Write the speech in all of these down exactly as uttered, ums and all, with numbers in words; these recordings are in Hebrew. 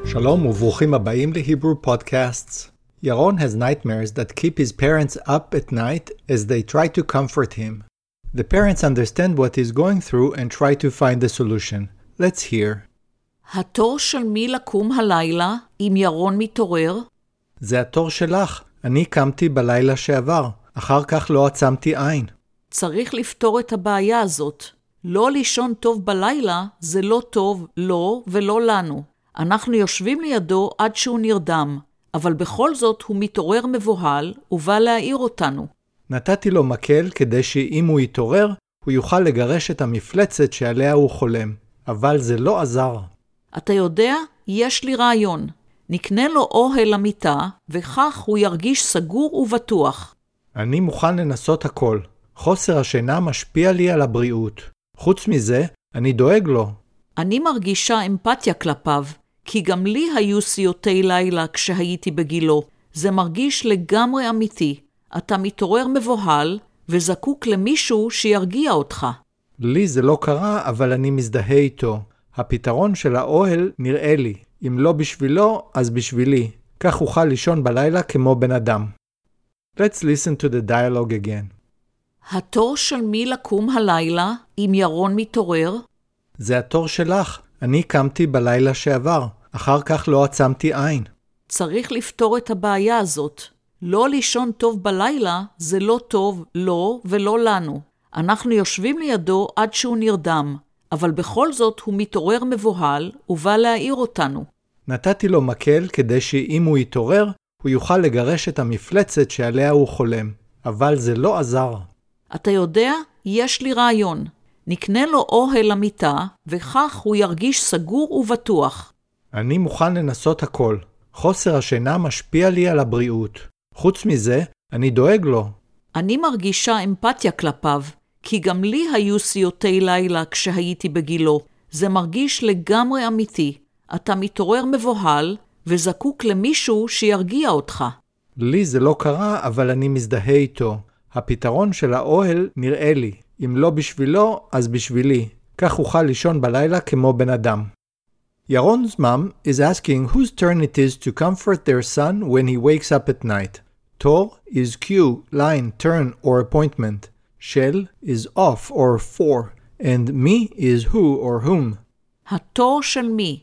Shalom וברוכים הבאים ל-Hebrew Podcasts. Yaron has nightmares that keep his parents up at night as they try to comfort him. The parents understand what he's going through and try to find a solution. Let's hear. התור של מי לקום הלילה אם ירון מתעורר? זה התור שלך. אני קמתי בלילה שעבר. אחר כך לא עצמתי עין. צריך לפתור את הבעיה הזאת. לא לישון טוב בלילה זה לא טוב לא ולא לנו. אנחנו יושבים לידו עד שהוא נרדם, אבל בכל זאת הוא מתעורר מבוהל ובא להעיר אותנו. נתתי לו מקל כדי שאם הוא יתעורר, הוא יוכל לגרש את המפלצת שעליה הוא חולם. אבל זה לא עזר. אתה יודע, יש לי רעיון. נקנה לו אוהל למיטה, וכך הוא ירגיש סגור ובטוח. אני מוכן לנסות הכל. חוסר השינה משפיע לי על הבריאות. חוץ מזה, אני דואג לו. אני מרגישה אמפתיה כלפיו, כי גם לי היו סיוטי לילה כשהייתי בגילו. זה מרגיש לגמרי אמיתי. אתה מתעורר מבוהל וזקוק למישהו שירגיע אותך. לי זה לא קרה, אבל אני מזדהה איתו. הפתרון של האוהל נראה לי. אם לא בשבילו, אז בשבילי. כך אוכל לישון בלילה כמו בן אדם. Let's listen to the dialogue again. התור של מי לקום הלילה אם ירון מתעורר? זה התור שלך. אני קמתי בלילה שעבר. אחר כך לא עצמתי עין. צריך לפתור את הבעיה הזאת. לא לישון טוב בלילה זה לא טוב לא ולא לנו. אנחנו יושבים לידו עד שהוא נרדם, אבל בכל זאת הוא מתעורר מבוהל ובא להעיר אותנו. נתתי לו מקל כדי שאם הוא יתעורר, הוא יוכל לגרש את המפלצת שעליה הוא חולם. אבל זה לא עזר. אתה יודע, יש לי רעיון. נקנה לו אוהל למיטה, וכך הוא ירגיש סגור ובטוח. אני מוכן לנסות הכל. חוסר השינה משפיע לי על הבריאות. חוץ מזה, אני דואג לו. אני מרגישה אמפתיה כלפיו, כי גם לי היו סיוטי לילה כשהייתי בגילו. זה מרגיש לגמרי אמיתי. אתה מתעורר מבוהל וזקוק למישהו שירגיע אותך. לי זה לא קרה, אבל אני מזדהה איתו. הפתרון של האוהל נראה לי. אם לא בשבילו, אז בשבילי. כך אוכל לישון בלילה כמו בן אדם. Yaron's mom is asking whose turn it is to comfort their son when he wakes up at night. Tor is cue, line, turn, or appointment. Shel is off or for. And me is who or whom. התור של מי?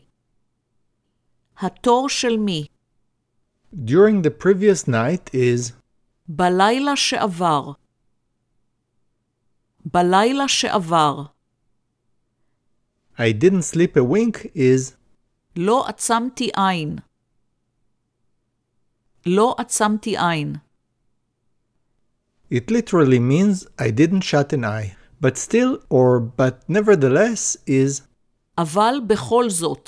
התור של מי? During the previous night is בלילה שעבר. בלילה שעבר. I didn't sleep a wink is לא עצמתי עין. לא עצמתי עין. It literally means I didn't shut an eye. But still or but nevertheless is אבל בכל זאת.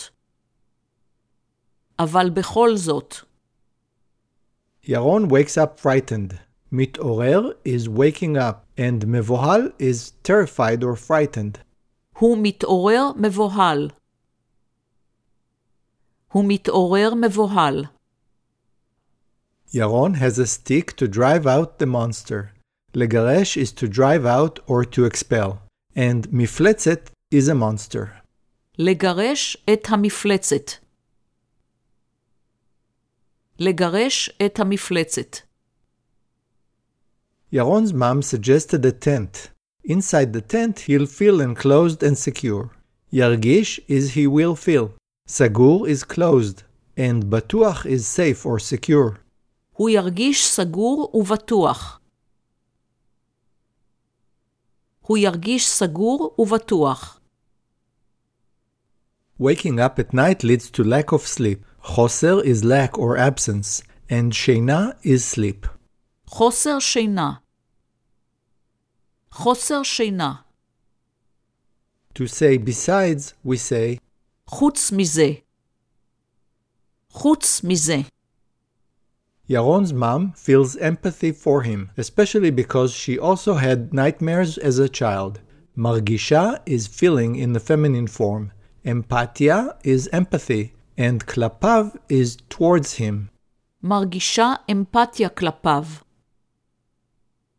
אבל בכל זאת. Yaron wakes up frightened. מתעורר is waking up and מבוהל is terrified or frightened. הוא מתעורר מבוהל. הוא מתעורר מבוהל. Yaron has a stick to drive out the monster. לגרש is to drive out or to expel. And מפלצת is a monster. לגרש את המפלצת. לגרש את המפלצת. Yaron's mom suggested a tent. Inside the tent, he'll feel enclosed and secure. ירגיש is he will feel. סגור is closed. And בטוח is safe or secure. הוא ירגיש סגור ובטוח. הוא ירגיש סגור ובטוח. Waking up at night leads to lack of sleep. חוסר is lack or absence. And שינה is sleep. חוסר שינה. חוסר שינה. To say besides, we say חוץ מזה. חוץ מזה. Yaron's mom feels empathy for him, especially because she also had nightmares as a child. מרגישה is feeling in the feminine form. Empatia is empathy, and כלפיו is towards him. מרגישה אמפתיה כלפיו.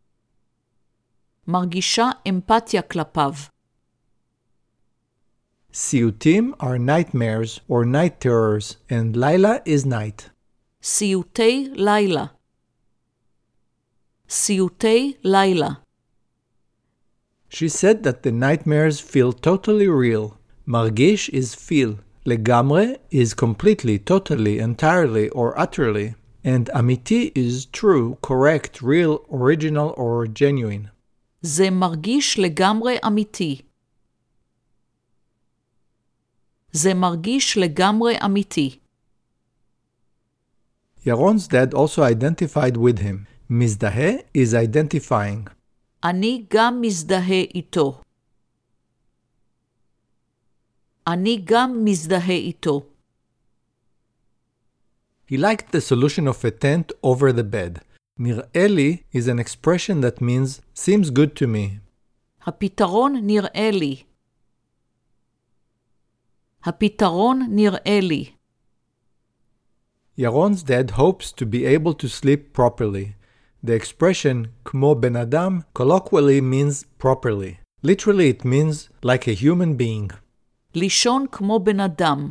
מרגישה אמפתיה כלפיו. סיוטים are nightmares or night terrors, and לילה is night. סיוטי לילה. סיוטי לילה. She said that the nightmares feel totally real. מרגיש is feel. לגמרי is completely, totally, entirely, or utterly. And אמיתי is true, correct, real, original, or genuine. זה מרגיש לגמרי אמיתי. זה מרגיש לגמרי אמיתי. Yaron's dad also identified with him. מזדהה is identifying. אני גם מזדהה איתו. אני גם מזדהה איתו. He liked the solution of a tent over the bed. נראה לי is an expression that means seems good to me. הפתרון נראה לי. הפתרון נראה לי. Yaron's dad hopes to be able to sleep properly. The expression כמו בן אדם colloquially means properly. Literally it means like a human being. לישון כמו בן אדם.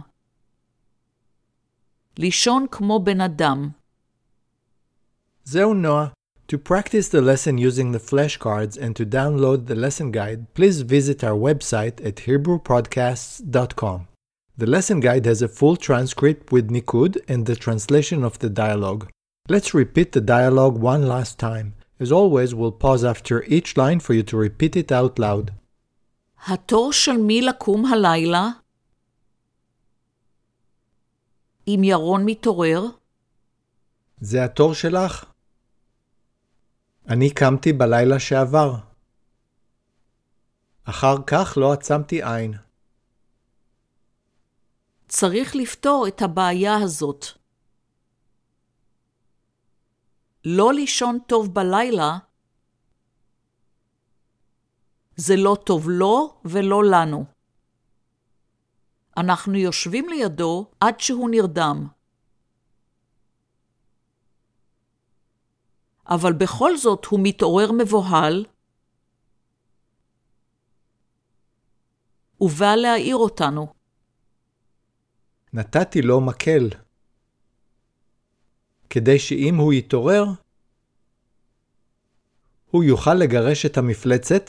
לישון כמו בן אדם. זהו נועה. To practice the lesson using the flashcards and to download the lesson guide, please visit our website at hebrew podcasts dot com. The lesson guide has a full transcript with nikud and the translation of the dialogue. Let's repeat the dialogue one last time. As always, we'll pause after each line for you to repeat it out loud. התור של מי לקום הלילה? אם ירון מתעורר? זה התור שלך? אני קמתי בלילה שעבר. אחר כך לא עצמתי עין. צריך לפתור את הבעיה הזאת. לא לישון טוב בלילה, זה לא טוב לו ולא לנו. אנחנו יושבים לידו עד שהוא נרדם. אבל בכל זאת הוא מתעורר מבוהל, ובא להעיר אותנו. נתתי לו מקל. כדי שאם הוא יתעורר, הוא יוכל לגרש את המפלצת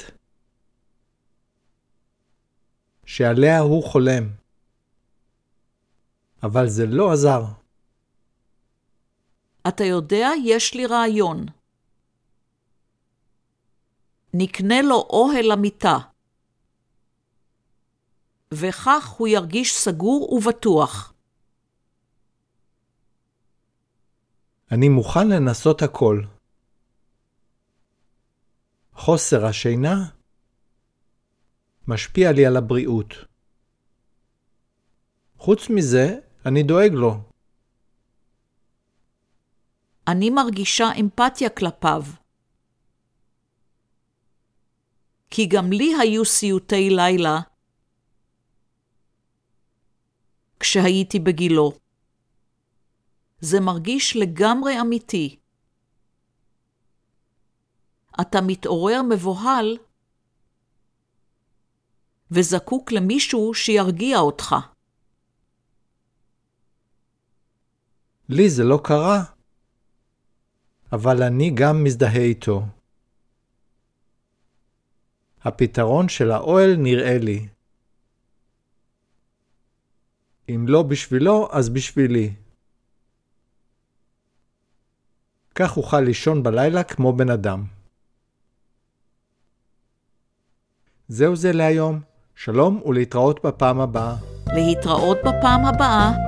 שעליה הוא חולם. אבל זה לא עזר. אתה יודע, יש לי רעיון. נקנה לו אוהל למיטה. וכך הוא ירגיש סגור ובטוח. אני מוכן לנסות הכל. חוסר השינה משפיע לי על הבריאות. חוץ מזה, אני דואג לו. אני מרגישה אמפתיה כלפיו. כי גם לי היו סיוטי לילה כשהייתי בגילו. זה מרגיש לגמרי אמיתי. אתה מתעורר מבוהל וזקוק למישהו שירגיע אותך. לי זה לא קרה, אבל אני גם מזדהה איתו. הפתרון של האוהל נראה לי. אם לא בשבילו, אז בשבילי. כך אוכל לישון בלילה כמו בן אדם. זהו זה להיום. שלום ולהתראות בפעם הבאה. להתראות בפעם הבאה.